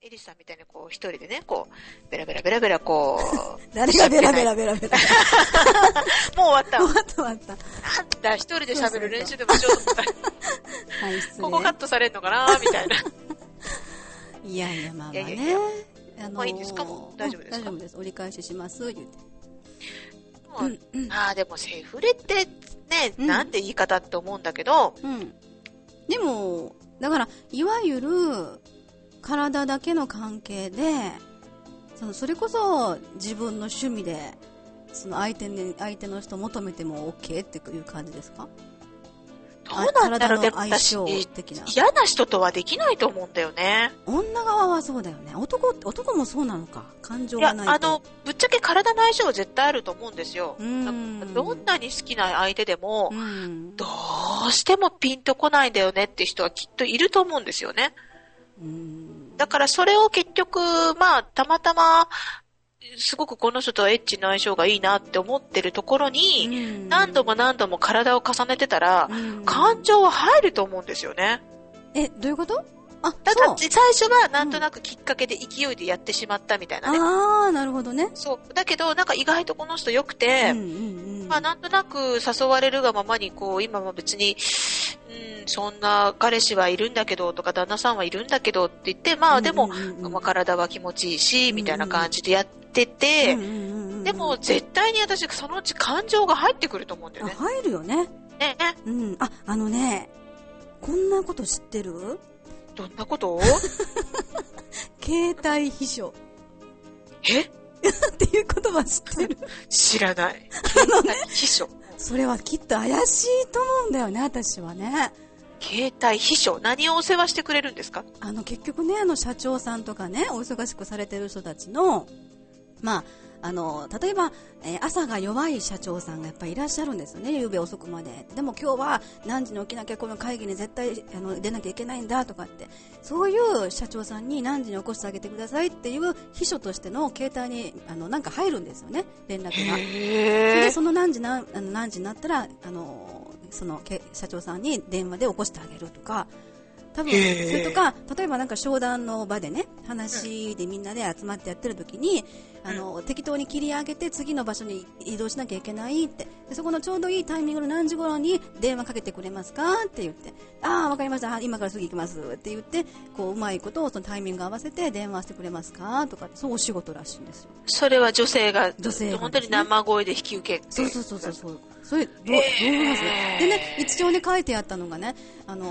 エリスさんみたいにこう一人でね、こう、ベラベラベラベラこう。 誰がベラベラベラベラ。 もう終わった。 終わった。 なんだ、一人で喋る練習でもしようと思ったら。はい、失礼。ここカットされんのかなみたいな。 いやいや、まあまあね。 いやまあいいんですかも大丈夫ですか？ 大丈夫です。折り返しします、言うて。 でもセフレってね、なんて言い方って思うんだけど。 でも、だから、いわゆる、体だけの関係で、それこそ自分の趣味で、その相手の人を求めても OK っていう感じですか？ どうなんだろう。でも私、嫌な人とはできないと思うんだよね。 女側はそうだよね。男もそうなのか。感情がないと。 ぶっちゃけ体の相性は絶対あると思うんですよ。どんなに好きな相手でも、どうしてもピンとこないんだよねって人はきっといると思うんですよね。だからそれを結局、まあ、たまたま、すごくこの人とはエッチな相性がいいなって思ってるところに、何度も何度も体を重ねてたら、感情は入ると思うんですよね。 どういうこと？ だ最初はなんとなくきっかけで勢いでやってしまったみたいなね。 なるほどね。 そう。だけど、なんか意外とこの人良くて、まあなんとなく誘われるがままに、こう、今も別に、そんな彼氏はいるんだけどとか旦那さんはいるんだけどって言って、まあでも、まあ、体は気持ちいいし、みたいな感じでやってて、でも絶対に私そのうち感情が入ってくると思うんだよね。 入るよね。 ね。 こんなこと知ってる？ どんなことを？ 携帯秘書。っていう言葉知ってる？ 知らない。携帯秘書。 それはきっと怪しいと思うんだよね、私はね。 携帯秘書、何をお世話してくれるんですか？ 結局ね、社長さんとかね、お忙しくされてる人たちの、まあ、例えば、朝が弱い社長さんがやっぱりいらっしゃるんですよね、夕べ遅くまで。でも今日は何時に起きなきゃこの会議に絶対出なきゃいけないんだとかって、そういう社長さんに何時に起こしてあげてくださいっていう秘書としての携帯になんか入るんですよね、連絡が。それでその何時になったらその社長さんに電話で起こしてあげるとか、多分それとか、例えばなんか商談の場でね、話でみんなで集まってやってる時に、適当に切り上げて次の場所に移動しなきゃいけないって、でそこのちょうどいいタイミングの何時頃に電話かけてくれますかって言って、わかりました、今からすぐ行きますって言って、こううまいことをそのタイミング合わせて電話してくれますかとか、そうお仕事らしいんですよ。 それは女性がね、 本当に生声で引き受けて。 そう。それどう思いますでね、一応ね書いてあったのがね、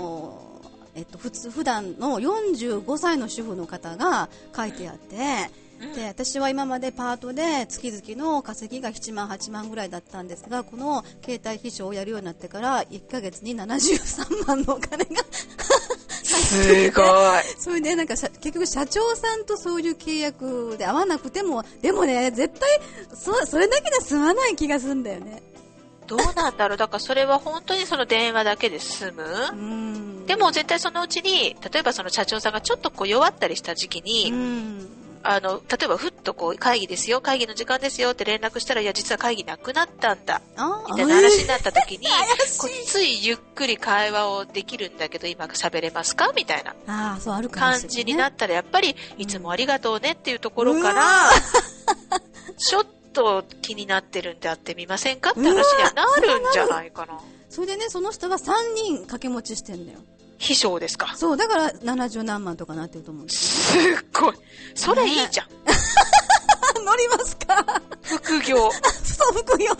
普段の45歳の主婦の方が書いてあって、で私は今までパートで月々の稼ぎが7万8万ぐらいだったんですが、この携帯秘書をやるようになってから1ヶ月に73万のお金がすごい。 それでなんか結局社長さんとそういう契約で合わなくても、でもね絶対それだけで済まない気がするんだよね。 どうなんだろう。だからそれは本当にその電話だけで済む？でも絶対そのうちに、例えばその社長さんがちょっとこう弱ったりした時期に、例えばふっとこう会議ですよ、会議の時間ですよって連絡したら、いや実は会議なくなったんだみたいな話になった時に、こうついゆっくり会話をできるんだけど今喋れますかみたいな感じになったら、やっぱりいつもありがとうねっていうところから、ちょっと気になってるんで会ってみませんかって話にはなるんじゃないかな。 それでね、その人は3人掛け持ちしてんだよ。 秘書ですか？ そう、だから70何万とかなってると思うんですよ、ね。すっごい。それいいじゃん。 乗りますか？ 副業。 そう、副業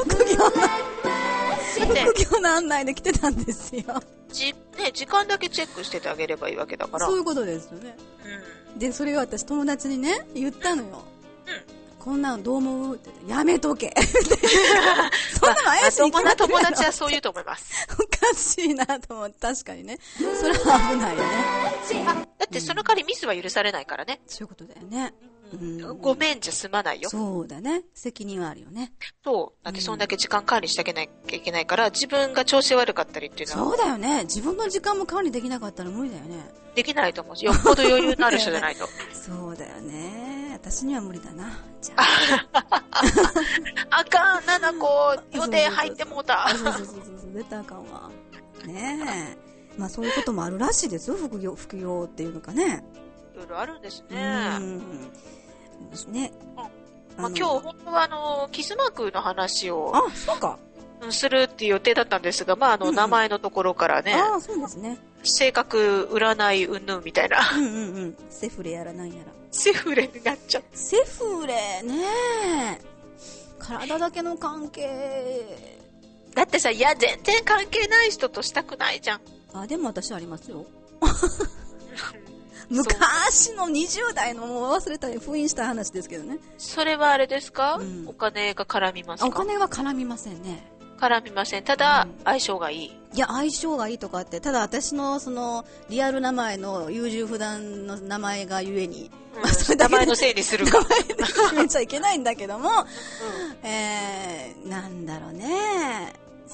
の案内で来てたんですよ。 時間だけチェックしててあげればいいわけだから。 そういうことですよね。で、それを私友達にね、言ったのよ。こんなのどう思うって言って、やめとけそんなの怪しいに決まってるやろ。 友達はそう言うと思います。 おかしいなと思って、確かにね。それは危ないよね。 だってその代わりミスは許されないからね。 そういうことだよね。 ごめんじゃ済まないよ。 そうだね。責任はあるよね。 そう。だってそんだけ時間管理してあげなきゃいけないから、自分が調子悪かったりっていうのは。 そうだよね。自分の時間も管理できなかったら無理だよね。 できないと思うし、よっぽど余裕のある人じゃないと。 そうだよね。私には無理だな。じゃあ。あかん、7個予定入ってもうた。 そう、絶対あかんわ。ねえ。まあそういうこともあるらしいですよ。副業っていうのかね。 いろあるんですね。 ですね。 まあ、今日本当はキスマークの話を。 そうか。 するっていう予定だったんですが、まあ名前のところからね。 そうですね。 性格占いうんぬんみたいな。 セフレやらなんやら。 セフレになっちゃった。 セフレね。体だけの関係。 だってさ、いや、全然関係ない人としたくないじゃん。 でも私ありますよ。昔の20代のもう忘れたり封印した話ですけどね。 それはあれですか？お金が絡みますか？ お金は絡みませんね。 絡みません。ただ、相性がいい。 いや、相性がいいとかって、ただ私のその、リアル名前の優柔不断の名前がゆえに、 名前のせいにするか。 名前で決めちゃいけないんだけども、なんだろうね、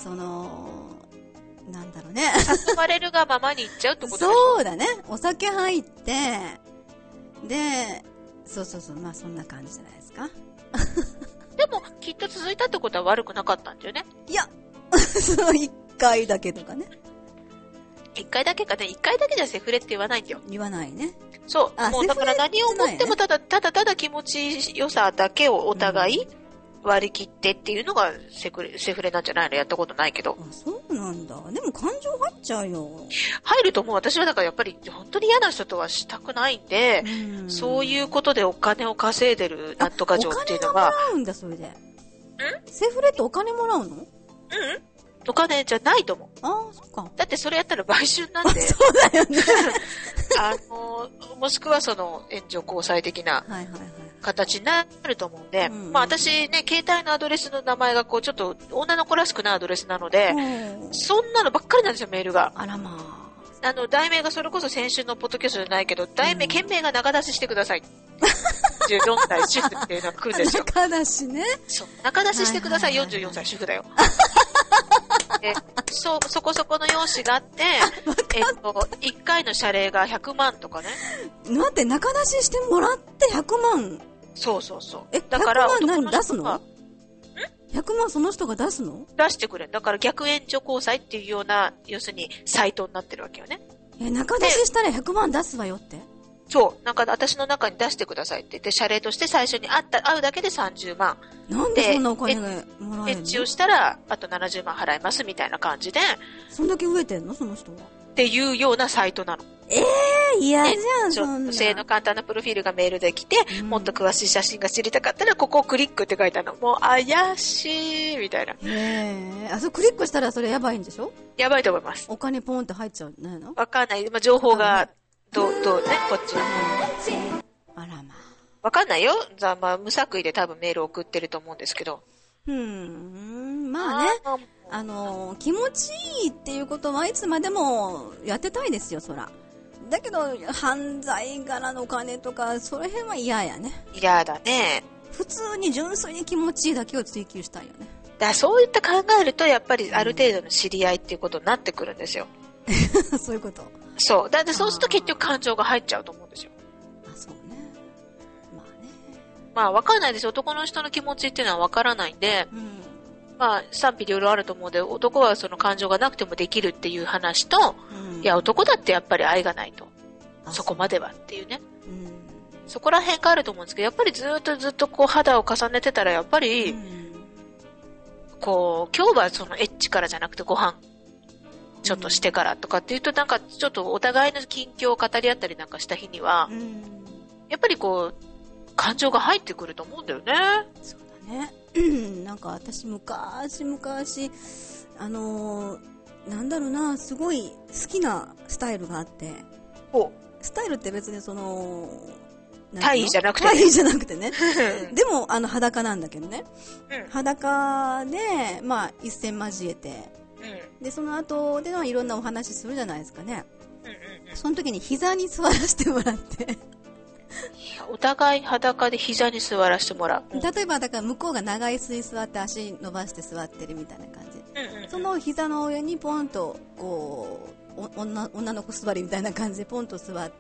なんだろうね。 誘われるがままに行っちゃうってことでしょ？ そうだね。お酒入って、で、そう、まあそんな感じじゃないですか。 でも、きっと続いたってことは悪くなかったんだよね。 いや、その1回だけとかね。 1回だけかね。1回だけじゃセフレって言わないんだよ。 言わないね。 そう。もうだから何を思ってもただ気持ちよさだけをお互い割り切ってっていうのがセフレなんじゃないの？やったことないけど。 そうなんだ。でも感情入っちゃうよ。 入ると思う。私はだからやっぱり本当に嫌な人とはしたくないんで、そういうことでお金を稼いでるなんとか嬢っていうのが。 お金がもらうんだ、それで。セフレってお金もらうの？ お金じゃないと思う。 そっか。 だってそれやったら売春なんで。 そうだよね。 もしくはその援助交際的な形になると思うんで、まあ私ね、携帯のアドレスの名前がこうちょっと女の子らしくないアドレスなので、そんなのばっかりなんですよ、メールが。 あらまあ。題名がそれこそ先週のポッドキャストじゃないけど、件名が中出ししてください。14歳主婦っていうのが来るんですよ。 中出しね。 そう。中出ししてください、44歳主婦だよ。そこそこの用紙があって、1回の謝礼が100万とかね。 待って、中出ししてもらって100万。 そう。だから 100万何出すの？100万その人が出すの？ 出してくれる。だから逆援助交際っていうような、要するにサイトになってるわけよね。 中出ししたら100万出すわよって。 そう。なんか私の中に出してくださいって言って、謝礼として最初に会うだけで30万。 なんでそんなお金がもらえるの？ エッチをしたら、あと70万払いますみたいな感じで。 そんだけ増えてんのその人は。 っていうようなサイトなの。 嫌じゃん、そんな。 女性の簡単なプロフィールがメールで来て、もっと詳しい写真が知りたかったら、ここをクリックって書いてあるの。もう怪しい、みたいな。 それクリックしたらそれやばいんでしょ？ やばいと思います。 お金ポンって入っちゃうんじゃないの？ わかんない。まあ、情報が、どうね、こっちの。 あらまあ。 わかんないよ。まあ、無作為で多分メール送ってると思うんですけど。 まあね。気持ちいいっていうことはいつまでもやってたいですよ、そら。だけど、犯罪柄のお金とか、その辺は嫌やね。 嫌だね。 普通に純粋に気持ちいいだけを追求したいよね。 そういった考えると、やっぱりある程度の知り合いっていうことになってくるんですよ。 そういうこと。 そう。だってそうすると結局感情が入っちゃうと思うんですよ。 そうね。まあね。 まあわかんないですよ。男の人の気持ちっていうのはわからないんで、まあ賛否両論あると思うんで、男はその感情がなくてもできるっていう話と、いや男だってやっぱり愛がないと。そこまではっていうね。そこら辺があると思うんですけど、やっぱりずっとこう肌を重ねてたらやっぱり、こう、今日はそのエッチからじゃなくてご飯、ちょっとしてからとかっていうと、なんかちょっとお互いの近況を語り合ったりなんかした日には、やっぱりこう、感情が入ってくると思うんだよね。 そうだね。なんか私昔、なんだろうな、すごい好きなスタイルがあって、スタイルって別にその、 体位じゃなくてね。体位じゃなくてね。でも、裸なんだけどね。裸で、まあ、一線交えて、で、その後でのいろんなお話するじゃないですかね。その時に膝に座らせてもらって。 お互い裸で膝に座らせてもらう。 例えば、だから向こうが長い椅子に座って足伸ばして座ってるみたいな感じ。その膝の上にポンと、こう、女の子座りみたいな感じでポンと座って、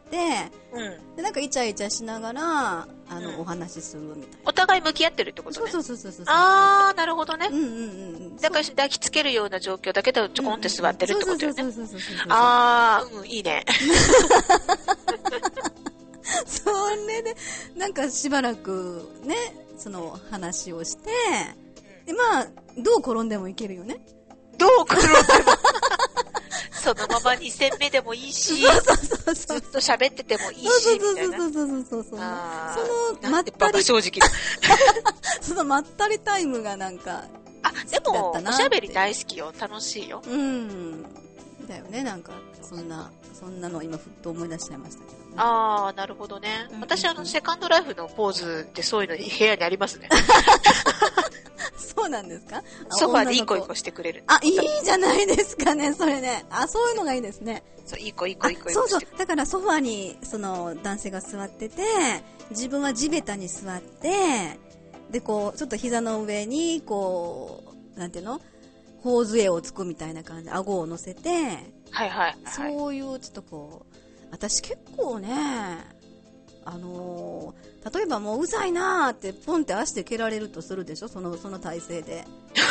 でなんかイチャイチャしながらお話しするみたいな。 お互い向き合ってるってことね。 そう。 あー、なるほどね。だから抱きつけるような状況だけどちょこんって座ってるってことよね。あー、いいね。 それで、なんかしばらくね、その話をして、で、まあ、どう転んでもいけるよね。 どう転んでもそのまま2戦目でもいいし、ずっと喋っててもいいし、みたいな。 そう。その、 まったり。正直そのまったりタイムがなんか、 でも、おしゃべり大好きよ。楽しいよ。 だよね、なんか、そんなの今ふっと思い出しちゃいましたけどね。 なるほどね。私セカンドライフのポーズでそういうの部屋にありますね。 そうなんですか？ ソファでいい子いい子してくれる。 いいじゃないですかね、それね。そういうのがいいですね。 そう、いい子いい子いい子そう。だからソファに、その、男性が座ってて、自分は地べたに座って、で、こう、ちょっと膝の上に、こう、なんていうの？頬杖をつくみたいな感じで、顎を乗せて、 はい。 そういう、ちょっとこう、私結構ね、例えばもううざいなーってポンって足で蹴られるとするでしょ、その体勢で。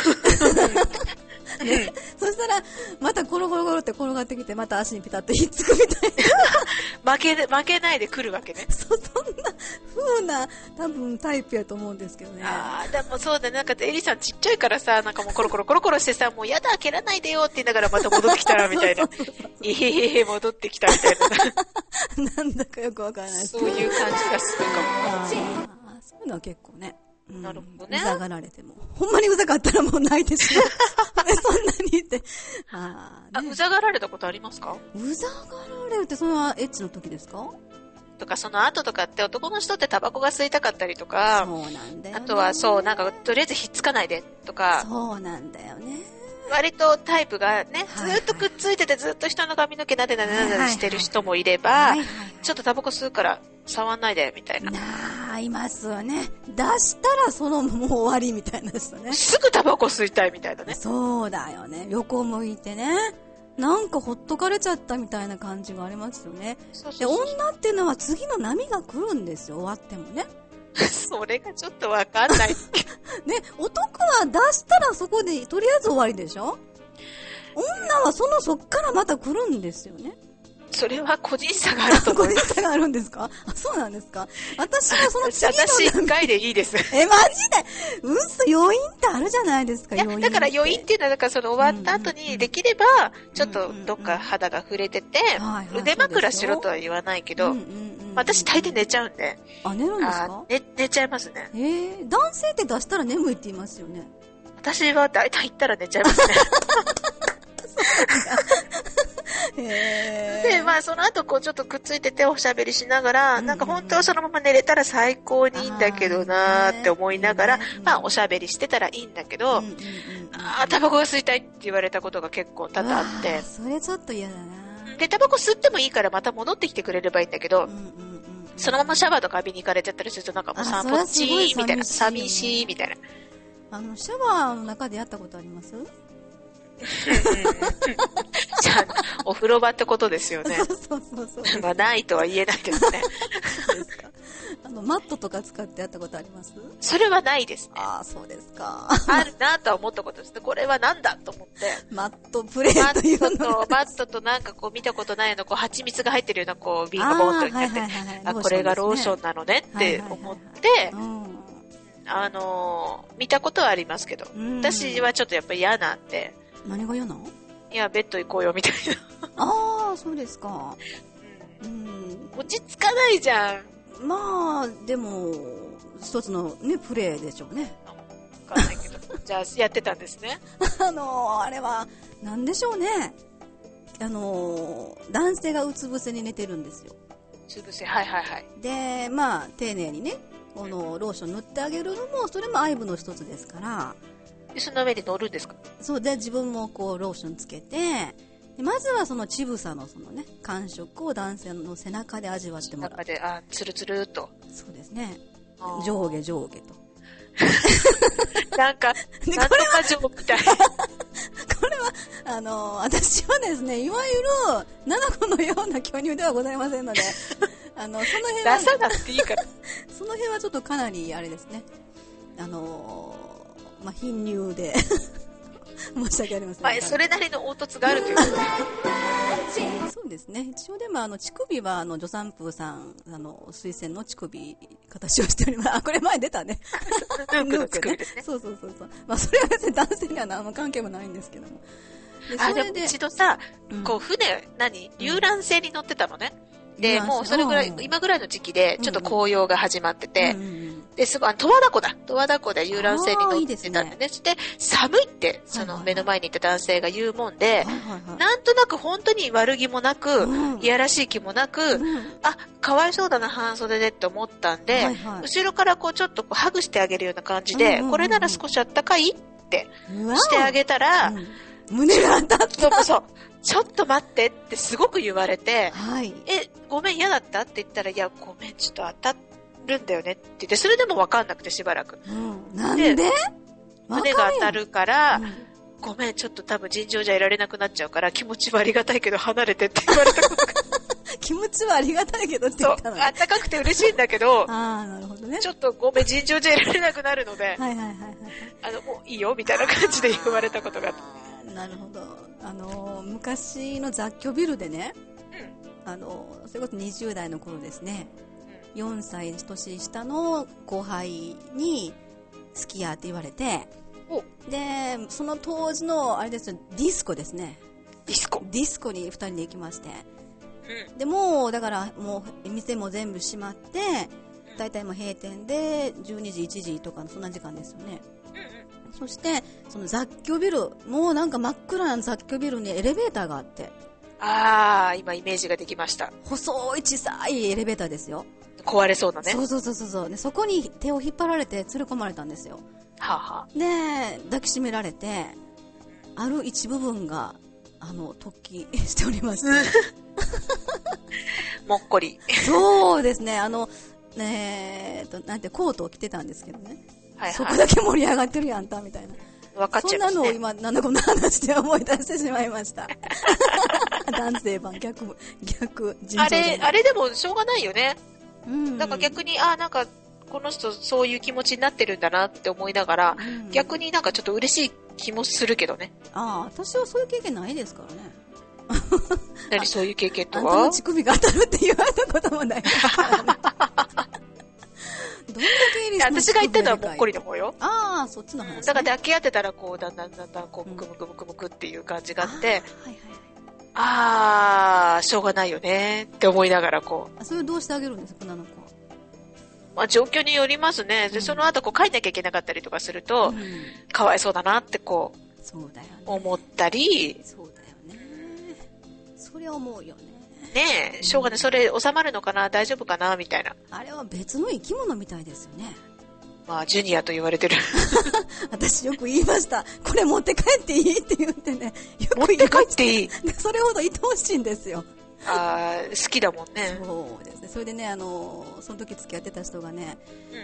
ね、そしたら、またコロコロコロって転がってきて、また足にピタッとひっつくみたいな。負けないで来るわけね。 そんな風な、多分タイプやと思うんですけどね。 でもそうだね、なんかエリさんちっちゃいからさ、なんかもうコロコロコロコロしてさ、もうやだ、蹴らないでよって言いながらまた戻ってきたら、みたいな。戻ってきたみたいな。なんだかよくわからないですけど。 そういう感じがするかも。 そういうのは結構ね。 なるほどね。 うざがられても。ほんまにうざかったらもう泣いてしまう。そんなに言って。 うざがられたことありますか？ うざがられるって、それはエッチの時ですか？ とか、その後とかって男の人ってタバコが吸いたかったりとか、 そうなんだよね。 あとはそう、なんかとりあえずひっつかないでとか、 そうなんだよね。 割とタイプがね、ずっとくっついててずっと人の髪の毛なでなでなでしてる人もいれば、ちょっとタバコ吸うから触んないでみたいな。 いますよね。出したらそのもう終わりみたいな人ね。 すぐタバコ吸いたいみたいなね。 そうだよね。横向いてね。なんかほっとかれちゃったみたいな感じがありますよね。で、女っていうのは次の波が来るんですよ、終わってもね。 それがちょっとわかんない。ね、 男は出したらそこでとりあえず終わりでしょ？女はそっからまた来るんですよね。 それは個人差があると思います。 個人差があるんですか？そうなんですか？私はその次の私1回でいいです。 マジで？余韻ってあるじゃないですか、余韻。 だから余韻っていうのは、だからその終わった後にできれば、ちょっとどっか肌が触れてて、腕枕しろとは言わないけど、私大抵寝ちゃうんで。 寝るんですか？ 寝ちゃいますね。 男性って出したら眠いって言いますよね。 私は大体行ったら寝ちゃいますね。で、まあその後こうちょっとくっついてておしゃべりしながら、なんか本当はそのまま寝れたら最高にいいんだけどなーって思いながら、まあおしゃべりしてたらいいんだけど、タバコが吸いたいって言われたことが結構多々あって。 それちょっと嫌だな。 で、タバコ吸ってもいいからまた戻ってきてくれればいいんだけど、そのままシャワーとか浴びに行かれちゃったりするとなんかもう散歩ちーみたいな、寂しいみたいな。 シャワーの中でやったことあります？ じゃあ、お風呂場ってことですよね。 そう。 まあ、ないとは言えないですね。 そうですか。マットとか使ってやったことあります？ それはないですね。 そうですか。 あるなとは思ったことです。これはなんだと思って。 マットプレーというのマットとなんかこう見たことないの、こう蜂蜜が入ってるようなこう瓶がボーンとやって、これがローションなのねって思って、見たことはありますけど、私はちょっとやっぱり嫌なんで。 何が嫌なの？ いや、ベッド行こうよみたいな。そうですか。 落ち着かないじゃん。 まあ、でも、一つのね、プレーでしょうね。 わかんないけど。じゃあ、やってたんですね。 あれは、なんでしょうね。男性がうつ伏せに寝てるんですよ。 うつ伏せ、はい。 で、まあ、丁寧にね、このローション塗ってあげるのも、それも愛撫の一つですから。 で、その上で乗るんですか？ そうで、自分もこう、ローションつけて、でまずはその乳房のそのね、感触を男性の背中で味わってもらう。 背中で、ツルツルっと。 そうですね。上下と。 なんか、なんとか上みたい。 これは、私はですね、いわゆる、七子のような巨乳ではございませんので、その辺は、 出さなくていいから。 その辺はちょっとかなり、あれですね、まあ、貧乳で、 申し訳ありません。 まあ、それなりの凹凸があるということで。 そうですね。一応でも乳首は助産婦さん推薦の乳首形をしております。あ、これ前出たね。 ヌークの乳首ですね。 そうそうそうそう。まあそれは別に男性には何の関係もないんですけども。 でも一度さ、こう船、遊覧船に乗ってたのね。で、もうそれぐらい、今ぐらいの時期で、ちょっと紅葉が始まってて、で、十和田湖で遊覧船に乗ってたんでね。そして、寒いって、その目の前にいた男性が言うもんで、なんとなく本当に悪気もなく、いやらしい気もなく、あ、かわいそうだな、半袖でって思ったんで、後ろからこうちょっとハグしてあげるような感じで、これなら少しあったかいってしてあげたら、 胸が当たった。 そう。ちょっと待ってってすごく言われて、ごめん嫌だったって言ったら、いや、ごめんちょっと当たるんだよねって言って、それでも分かんなくてしばらく。 なんで胸が当たるから、ごめんちょっと多分尋常じゃいられなくなっちゃうから、気持ちはありがたいけど離れてって言われたことが。 気持ちはありがたいけどって言ったのね。 あったかくて嬉しいんだけど、 なるほどね。 ちょっとごめん尋常じゃいられなくなるので、もういいよみたいな感じで言われたことがあった。 なるほど。昔の雑居ビルでね、それこそ20代の頃ですね、4歳年下の後輩に好きやって言われて、で、その当時のあれですよ、ディスコですね。ディスコに2人で行きまして、でもうだからもう店も全部閉まって、だいたいもう閉店で12時1時とかのそんな時間ですよね。そしてその雑居ビル、もうなんか真っ暗な雑居ビルにエレベーターがあって、 今イメージができました。 細い小さいエレベーターですよ。 壊れそうなね。 そうで、そこに手を引っ張られて連れ込まれたんですよ。で抱きしめられて、ある一部分が突起しておりましてもっこり。 そうですね。なんてコートを着てたんですけどね、そこだけ盛り上がってるやんたみたいな。 分かっちゃいますね。 そんなのを今なんだこんな話で思い出してしまいました。男性版逆あれでもしょうがないよね。なんか逆になんかこの人そういう気持ちになってるんだなって思いながら、逆になんかちょっと嬉しい気もするけどね。 私はそういう経験ないですからね。 何そういう経験とは？ あんたの乳首が当たるって言われたこともないですからね。どんだけエリスの私が言ったのはもっこりの方よ。 そっちの話、ね。 だから抱き合ってたらこうだんだんこうムクムクムクムクっていう感じがあって、しょうがないよねって思いながらこう。 それどうしてあげるんですか、女の子は。 まあ状況によりますね。で、その後こう帰んなきゃいけなかったりとかすると、かわいそうだなってこう、 そうだよね、 思ったり。 そうだよね。それは思うよね。 ねえ、しょうがない。それ収まるのかな、大丈夫かなみたいな。 あれは別の生き物みたいですよね。 まあジュニアと言われてる。 私よく言いました。これ持って帰っていいって言ってね。 持って帰っていい。 それほど愛おしいんですよ。 好きだもんね。 そうですね。それでね、その時付き合ってた人がね、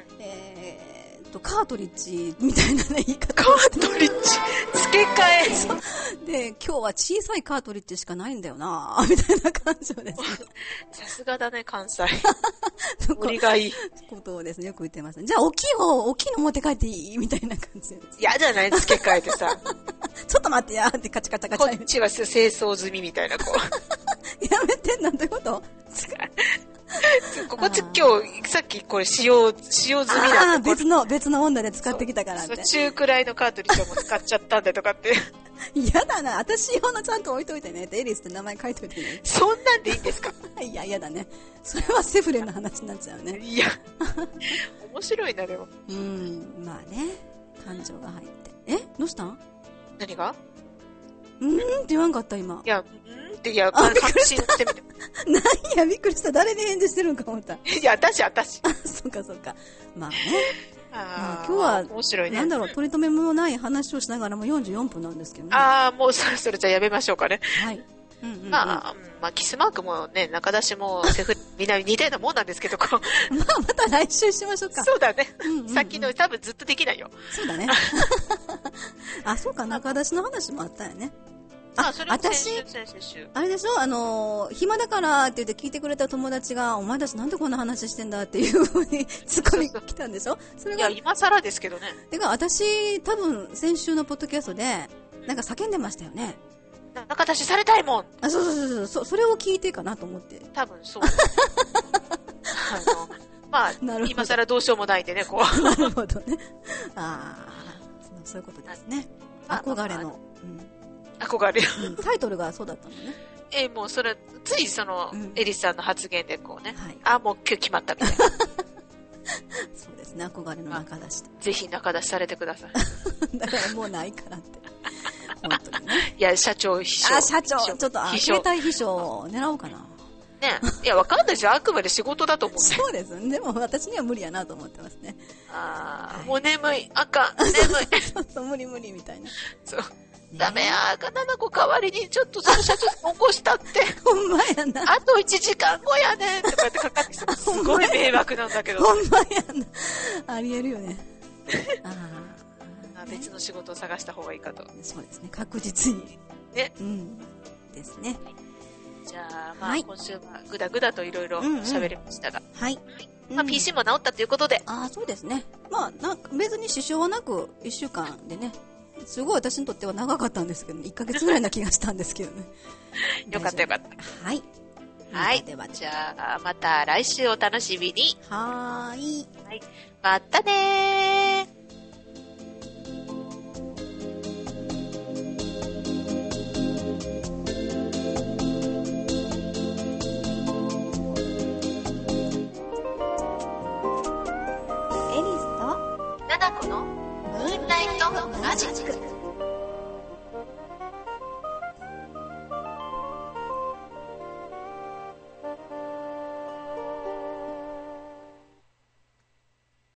カートリッジみたいなね、言い方。 カートリッジ付け替え。で、今日は小さいカートリッジしかないんだよなみたいな感情ですね。 さすがだね、関西。ノリがいい。 ことをですね、よく言ってます。じゃあ、大きいの持って帰っていいみたいな感じです。 嫌じゃない付け替えてさ。 ちょっと待ってやってカチカチカチ。 こっちは清掃済みみたいな、こう。 やめてんなんてことこっち今日、さっきこれ使用済みだって。 別の女で使ってきたからって。 中くらいのカートリッジをも使っちゃったんだとかって。 嫌だな。私用のちゃんと置いといてねって、エリスって名前書いといてね。 そんなんでいいんですか？ いや、嫌だね。それはセフレの話になっちゃうね。 いや、面白いな、でも。 まあね。感情が入って。どうしたん？ 何が？ って言わんかった今。 いや、確信してみて。 なんや、びっくりした。誰に返事してるんか思った。 いや、私。 そうか。まあね。 今日は、 面白いね。 なんだろう、取り留めもない話をしながらも44分なんですけどね。 もうそろそろじゃあやめましょうかね。 はい。 まあ、キスマークもね、中出しもセフみんな似たようなもんなんですけど、また来週しましょうか。 そうだね。さっきの多分ずっとできないよ。 そうだね。そうか、中出しの話もあったよね。 それも先週。 あれでしょ、暇だからって言って聞いてくれた友達が、お前たちなんでこんな話してんだっていう風にツッコミ来たんでしょ。それがいや、今更ですけどね。 てか、私、多分、先週のポッドキャストで、 なんか叫んでましたよね。 仲出しされたいもん。 あ、そう、それを聞いてかなと思って。 多分そう。まあ、今更どうしようもないんでね、こう。 なるほどね。そういうことですね。憧れの。 憧れ。 タイトルがそうだったのね。 もうそれ、ついその、エリスさんの発言でこうね。 はい。 もう今日決まったみたいな。 そうですね、憧れの仲出し。 ぜひ仲出しされてください。だからもうないからって。本当にね。 いや、社長、秘書。 社長、ちょっと、携帯秘書を狙おうかな。 ね。いや、わかんないですよ。あくまで仕事だと思って。 そうです。でも私には無理やなと思ってますね。 もう眠い。あかん。眠い。 そう、無理みたいな。 そう。ダメや。7個代わりにちょっとその社長起こしたって。 ほんまやな。 あと1時間後やねんとかってかかってきて、すごい迷惑なんだけど。 ほんまやな。ありえるよね。 別の仕事を探した方がいいかと。 そうですね。確実に。 ね。 ですね。 じゃあ、今週はぐだぐだといろいろ喋りましたが。 はい。 PC も治ったということで。 そうですね。別に支障はなく1週間でね。すごい私にとっては長かったんですけど、1ヶ月ぐらいな気がしたんですけどね。 よかったよかった。 はい。 はい。では、じゃあ、また来週お楽しみに。 はい。 またねー。 エリスとナナコのムーンライトマジック。